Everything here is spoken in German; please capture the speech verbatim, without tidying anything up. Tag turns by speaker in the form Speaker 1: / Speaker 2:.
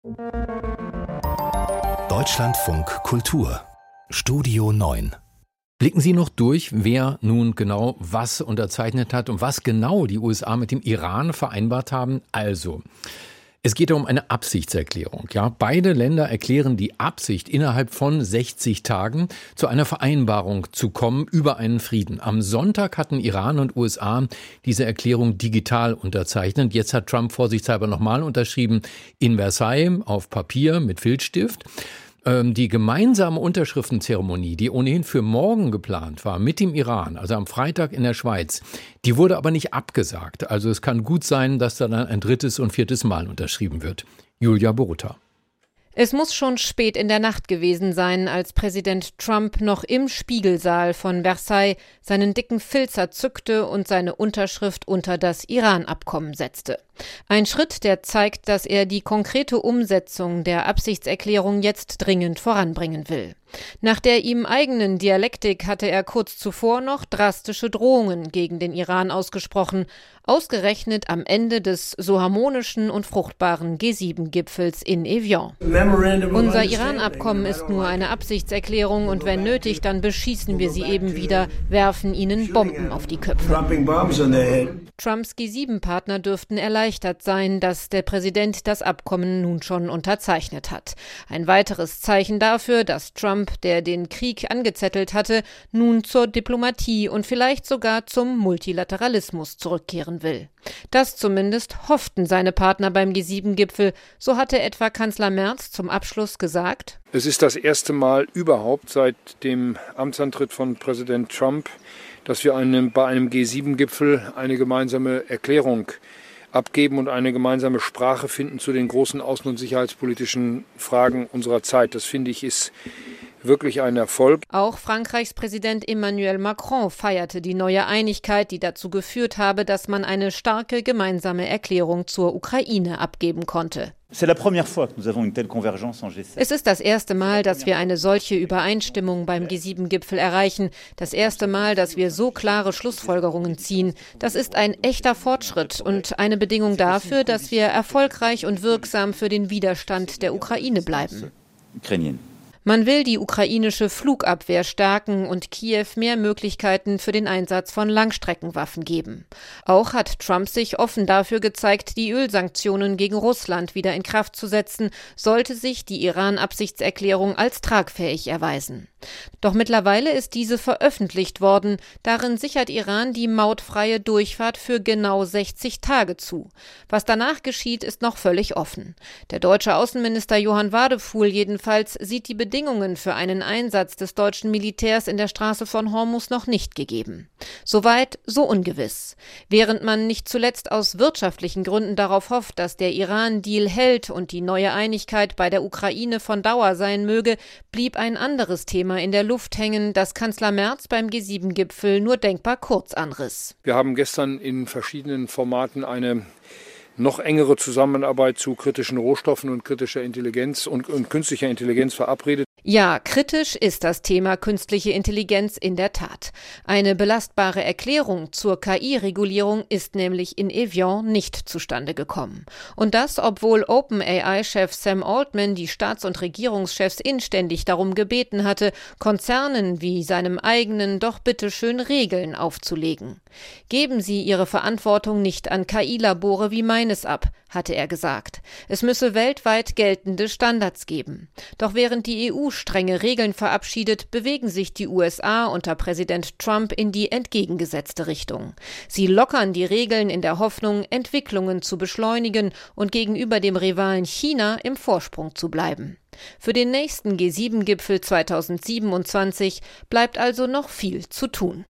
Speaker 1: Deutschlandfunk Kultur Studio neun.
Speaker 2: Blicken Sie noch durch, wer nun genau was unterzeichnet hat und was genau die U S A mit dem Iran vereinbart haben? Also, es geht um eine Absichtserklärung. Ja, beide Länder erklären die Absicht, innerhalb von sechzig Tagen zu einer Vereinbarung zu kommen über einen Frieden. Am Sonntag hatten Iran und U S A diese Erklärung digital unterzeichnet. Jetzt hat Trump vorsichtshalber nochmal unterschrieben in Versailles auf Papier mit Filzstift. Die gemeinsame Unterschriftenzeremonie, die ohnehin für morgen geplant war, mit dem Iran, also am Freitag in der Schweiz, die wurde aber nicht abgesagt. Also es kann gut sein, dass da dann ein drittes und viertes Mal unterschrieben wird. Julia Boruta.
Speaker 3: Es muss schon spät in der Nacht gewesen sein, als Präsident Trump noch im Spiegelsaal von Versailles seinen dicken Filzer zückte und seine Unterschrift unter das Iran-Abkommen setzte. Ein Schritt, der zeigt, dass er die konkrete Umsetzung der Absichtserklärung jetzt dringend voranbringen will. Nach der ihm eigenen Dialektik hatte er kurz zuvor noch drastische Drohungen gegen den Iran ausgesprochen, ausgerechnet am Ende des so harmonischen und fruchtbaren G sieben Gipfels in Evian. Unser Iran-Abkommen ist nur eine Absichtserklärung und wenn nötig, dann beschießen wir sie eben wieder, werfen ihnen Bomben auf die Köpfe. Trumps G sieben Partner dürften erleichtert sein, dass der Präsident das Abkommen nun schon unterzeichnet hat. Ein weiteres Zeichen dafür, dass Trump, der den Krieg angezettelt hatte, nun zur Diplomatie und vielleicht sogar zum Multilateralismus zurückkehren will. Das zumindest hofften seine Partner beim G sieben Gipfel. So hatte etwa Kanzler Merz zum Abschluss gesagt:
Speaker 4: Es ist das erste Mal überhaupt seit dem Amtsantritt von Präsident Trump, dass wir einem, bei einem G sieben Gipfel eine gemeinsame Erklärung abgeben und eine gemeinsame Sprache finden zu den großen außen- und sicherheitspolitischen Fragen unserer Zeit. Das, finde ich, ist wirklich ein Erfolg.
Speaker 3: Auch Frankreichs Präsident Emmanuel Macron feierte die neue Einigkeit, die dazu geführt habe, dass man eine starke gemeinsame Erklärung zur Ukraine abgeben konnte. Es ist das erste Mal, dass wir eine solche Übereinstimmung beim G sieben Gipfel erreichen. Das erste Mal, dass wir so klare Schlussfolgerungen ziehen. Das ist ein echter Fortschritt und eine Bedingung dafür, dass wir erfolgreich und wirksam für den Widerstand der Ukraine bleiben. Man will die ukrainische Flugabwehr stärken und Kiew mehr Möglichkeiten für den Einsatz von Langstreckenwaffen geben. Auch hat Trump sich offen dafür gezeigt, die Ölsanktionen gegen Russland wieder in Kraft zu setzen, sollte sich die Iran-Absichtserklärung als tragfähig erweisen. Doch mittlerweile ist diese veröffentlicht worden. Darin sichert Iran die mautfreie Durchfahrt für genau sechzig Tage zu. Was danach geschieht, ist noch völlig offen. Der deutsche Außenminister Johann Wadefuhl jedenfalls sieht die Bedingungen für einen Einsatz des deutschen Militärs in der Straße von Hormuz noch nicht gegeben. Soweit, so ungewiss. Während man nicht zuletzt aus wirtschaftlichen Gründen darauf hofft, dass der Iran-Deal hält und die neue Einigkeit bei der Ukraine von Dauer sein möge, blieb ein anderes Thema in der Luft hängen, das Kanzler Merz beim G sieben Gipfel nur denkbar kurz anriss.
Speaker 4: Wir haben gestern in verschiedenen Formaten eine noch engere Zusammenarbeit zu kritischen Rohstoffen und kritischer Intelligenz und, und künstlicher Intelligenz verabredet.
Speaker 3: Ja, kritisch ist das Thema künstliche Intelligenz in der Tat. Eine belastbare Erklärung zur K I-Regulierung ist nämlich in Evian nicht zustande gekommen. Und das, obwohl OpenAI-Chef Sam Altman die Staats- und Regierungschefs inständig darum gebeten hatte, Konzernen wie seinem eigenen doch bitteschön Regeln aufzulegen. Geben Sie Ihre Verantwortung nicht an K I-Labore wie meines ab, hatte er gesagt. Es müsse weltweit geltende Standards geben. Doch während die E U strenge Regeln verabschiedet, bewegen sich die U S A unter Präsident Trump in die entgegengesetzte Richtung. Sie lockern die Regeln in der Hoffnung, Entwicklungen zu beschleunigen und gegenüber dem Rivalen China im Vorsprung zu bleiben. Für den nächsten G sieben Gipfel zweitausendsiebenundzwanzig bleibt also noch viel zu tun.